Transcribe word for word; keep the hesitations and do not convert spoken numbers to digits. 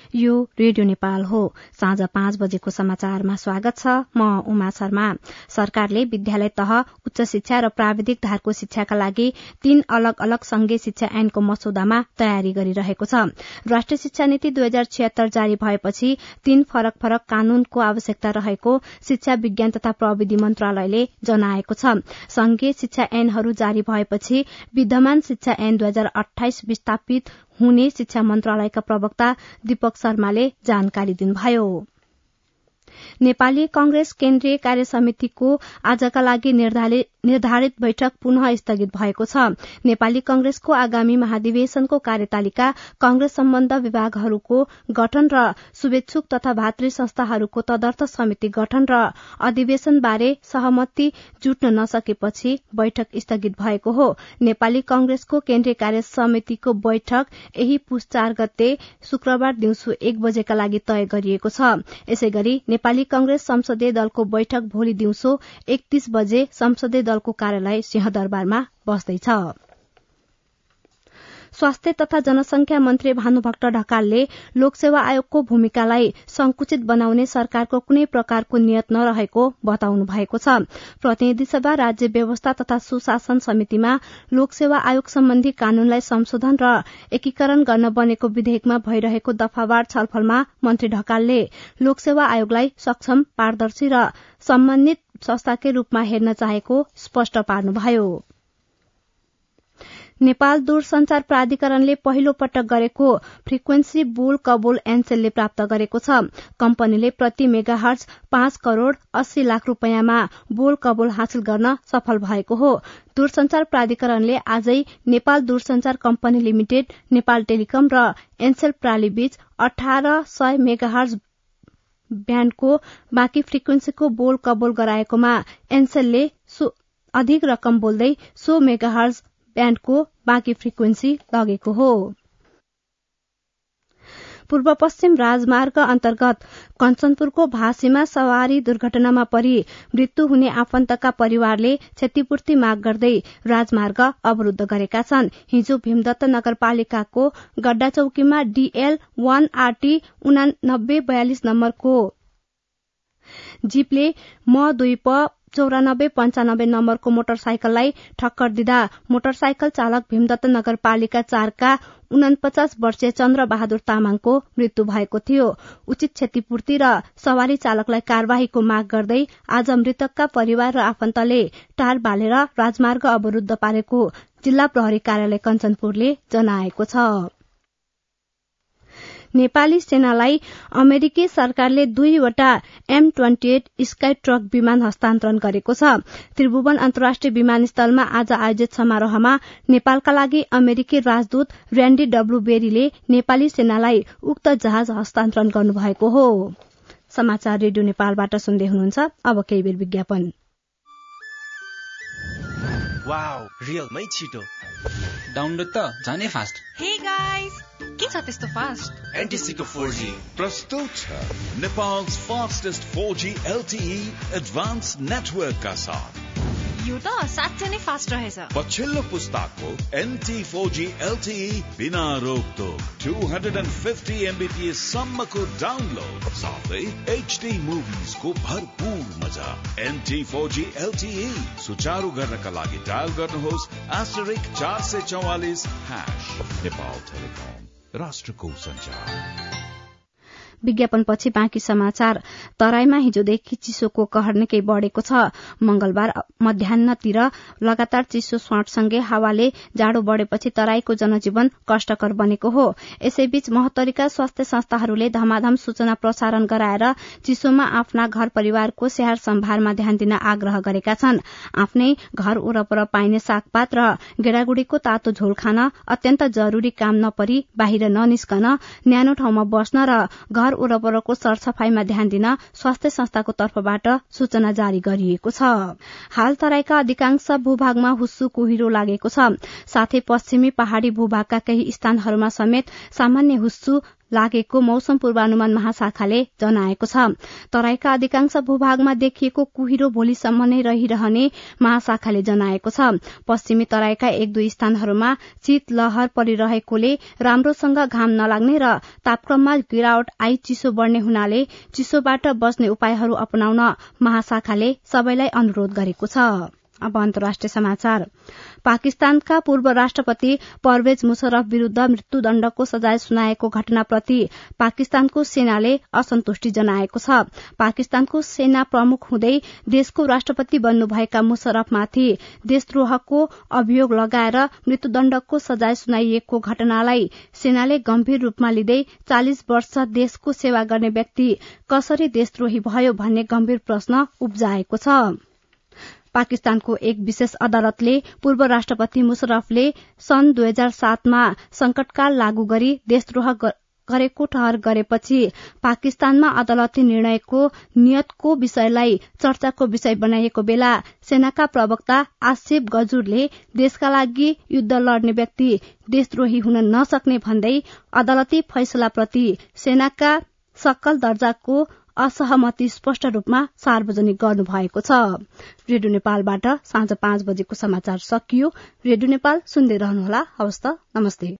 यो रेडियो नेपाल हो। साँझ पाँच बजेको समाचारमा स्वागत छ। म उमा शर्मा। सरकारले विद्यालय तह, उच्च शिक्षा र प्राविधिक धारको शिक्षाका लागि तीन अलग अलग संघीय शिक्षा ऐनको मसौदामा तयारी गरिरहेको छ। राष्ट्रिय शिक्षा नीति दुई हजार छिहत्तर जारी भएपछि तीन फरक फरक कानूनको आवश्यकता रहेको शिक्षा विज्ञान तथा प्रविधि मन्त्रालयले जनाएको छ। संघीय शिक्षा ऐनहरू जारी भएपछि विद्यमान शिक्षा ऐन दुई हजार अठाइस विस्थापित हुने शिक्षा मन्त्रालयका प्रवक्ता दीपक शर्माले जानकारी दिनुभयो। नेपाली कांग्रेस केन्द्रीय कार्य समितिको आजका लागि निर्धारित बैठक पुनः स्थगित भएको छ। नेपाली कांग्रेसको आगामी महाधिवेशनको कार्यतालिका, कांग्रेस सम्बन्ध विभागहरूको गठन र शुभेच्छुक तथा भातृ संस्थाहरूको तदर्थ समिति गठन र अधिवेशन बारे सहमति जुट्न नसकेपछि बैठक स्थगित भएको हो। नेपाली कांग्रेसको केन्द्रीय कार्य समितिको बैठक यही पुस चार गते शुक्रबार दिउँसो एक बजेका लागि तय गरिएको छ। यसैगरी नेपाली कांग्रेस संसदीय दलको बैठक भोलि दिउँसो एकतीस बजे संसदीय दलको कार्यालय सिंहदरबारमा बस्दैछ। स्वास्थ्य तथा जनसंख्या मन्त्री भानुभक्त ढकालले लोकसेवा आयोगको भूमिकालाई संकुचित बनाउने सरकारको कुनै प्रकारको नियत नरहेको बताउनु भएको छ। प्रतिनिधि सभा राज्य व्यवस्था तथा सुशासन समितिमा लोकसेवा आयोग सम्बन्धी कानूनलाई संशोधन र एकीकरण गर्न बनेको विधेयकमा भइरहेको दफावार छलफलमा मन्त्री ढकालले लोकसेवा आयोगलाई सक्षम, पारदर्शी र सम्मानित संस्थाकै रूपमा हेर्न चाहेको स्पष्ट पार्नुभयो। नेपाल दूरसञ्चार प्राधिकरणले पहिलो पटक गरेको फ्रिक्वेन्सी बोल कबोल एनसेलले प्राप्त गरेको छ। कम्पनीले प्रति मेगाहर्ज पाँच करोड़ अस्सी लाख रूपियाँमा बोल कबोल हासिल गर्न सफल भएको हो। दूरसञ्चार प्राधिकरणले आजै नेपाल दूरसञ्चार कम्पनी लिमिटेड, नेपाल टेलिकम र एनसेल प्राली बीच अठार सय मेगाहर्ज ब्याण्डको बाँकी फ्रिक्वेन्सीको बोल कबोल गराएकोमा एनसेलले अधिक रकम बोल्दै सो मेगाहर्ज ब्याण्डको बाँकी फ्रिक्वेन्सी लगेको हो। पूर्व पश्चिम राजमार्ग अन्तर्गत कञ्चनपुरको भाँसीमा सवारी दुर्घटनामा परि मृत्यु हुने आफन्तका परिवारले क्षतिपूर्ति माग गर्दै राजमार्ग अवरूद्ध गरेका छन्। हिजो भीमदत्त नगरपालिकाको गड्डा चौकीमा डीएल वान आरटी उनानब्बे बयालिस नम्बरको जीपले म दुई प चौरानब्बे पञ्चानब्बे नम्बरको मोटरसाइकललाई ठक्कर दिँदा मोटरसाइकल चालक भीमदत्त नगरपालिका चारका उनपचास वर्षीय चन्द्र बहादुर तामाङको मृत्यु भएको थियो। उचित क्षतिपूर्ति र सवारी चालकलाई कार्यवाहीको माग गर्दै आज मृतकका परिवार र आफन्तले टार बालेर राजमार्ग अवरूद्ध पारेको जिल्ला प्रहरी कार्यालय कञ्चनपुरले जनाएको छ। नेपाली सेनालाई अमेरिकी सरकारले दुईवटा M twenty eight Skytruck विमान हस्तान्तरण गरेको छ। त्रिभुवन अन्तर्राष्ट्रिय विमानस्थलमा आज आयोजित समारोहमा नेपालका लागि अमेरिकी राजदूत र्यान्डी डब्लु बेरीले नेपाली सेनालाई उक्त जहाज हस्तान्तरण गर्नुभएको हो। समाचार रेडियो नेपालबाट सुन्दै हुनुहुन्छ। अब केही बेर विज्ञापन। वाउ, रियलमै छिटो डाउनलोड त जाने फास्ट। हे गाइस, के छ त्यस्तो फास्ट? एन्टिसिको फोर जी प्रस्तुत छ नेपाल's fastest four G L T E advance network का साथ। यो त साँच्चै नै फास्ट रहेछ। पछिल्लो पुस्ताको N T four G L T E बिना रोकटोक two hundred fifty मेगाबिट्स सम्मको डाउनलोड साथै H D मुभिज को भरपूर मजा। N T four G L T E सुचारू गर्नका लागि डायल गर्नुहोस् आस्टरिक चार सय चौवालिस हाश। नेपाल टेलिकम, राष्ट्रको सञ्चार। विज्ञापनपछि बाँकी समाचार। तराईमा हिजोदेखि चिसोको कहर निकै बढ़ेको छ। मंगलबार मध्याह्नतिर लगातार चिसो स्वाटसँगै हावाले जाडो बढ़ेपछि तराईको जनजीवन कष्टकर बनेको हो। यसैबीच महोत्तरीका स्वास्थ्य संस्थाहरूले धमाधम सूचना प्रसारण गराएर चिसोमा आफ्ना घर परिवारको स्याहार सम्भारमा ध्यान दिन आग्रह गरेका छन्। आफ्नै घर वरपर पाइने सागपात र गेडागुडीको तातो झोल खान, अत्यन्त जरूरी काम नपरी बाहिर ननिस्कन, न्यानो ठाउँमा बस्न र घर वरपरको सरसफाईमा ध्यान दिन स्वास्थ्य संस्थाको तर्फबाट सूचना जारी गरिएको छ। हाल तराईका अधिकांश भूभागमा हुस्सु कुहिरो लागेको छ। साथै पश्चिमी पहाड़ी भूभागका केही स्थानहरूमा समेत सामान्य हुस्सु लागेको मौसम पूर्वानुमान महाशाखाले जनाएको छ। तराईका अधिकांश भूभागमा देखिएको कुहिरो भोलिसम्म नै रहिरहने महाशाखाले जनाएको छ। पश्चिमी तराईका एक दुई स्थानहरूमा शीतलहर परिरहेकोले राम्रोसँग घाम नलाग्ने र तापक्रममा गिरावट आई चिसो बढ़ने हुनाले चिसोबाट बच्ने उपायहरू अपनाउन महाशाखाले सबैलाई अनुरोध गरेको छ। अब अन्तर्राष्ट्रिय समाचार। पाकिस्तानका पूर्व राष्ट्रपति परवेज मुशर्रफ विरूद्ध मृत्युदण्डको सजाय सुनाएको घटनाप्रति पाकिस्तानको सेनाले असन्तुष्टि जनाएको छ। पाकिस्तानको सेना प्रमुख हुँदै देशको राष्ट्रपति बन्नुभएका मुशर्रफमाथि देशद्रोहको अभियोग लगाएर मृत्युदण्डको सजाय सुनाइएको घटनालाई सेनाले गम्भीर रूपमा लिँदै चालिस वर्ष देशको सेवा गर्ने व्यक्ति कसरी देशद्रोही भयो भन्ने गम्भीर प्रश्न उब्जाएको छ। पाकिस्तानको एक विशेष अदालतले पूर्व राष्ट्रपति मुशर्रफले सन् दुई हजार सातमा संकटकाल लागू गरी देशद्रोह गरेको ठहर गरेपछि पाकिस्तानमा अदालती निर्णयको नियतको विषयलाई चर्चाको विषय बनाइएको बेला सेनाका प्रवक्ता आसिफ गजुरले देशका लागि युद्ध लड्ने व्यक्ति देशद्रोही हुन नसक्ने भन्दै अदालती फैसलाप्रति सेनाका सकल दर्जाको असहमति स्पष्ट रूपमा सार्वजनिक गर्नुभएको छ। रेडियो नेपालबाट साँझ पाँच बजेको समाचार सकियो। रेडियो नेपाल सुन्दै रहनुहोला। हवस् त, नमस्ते।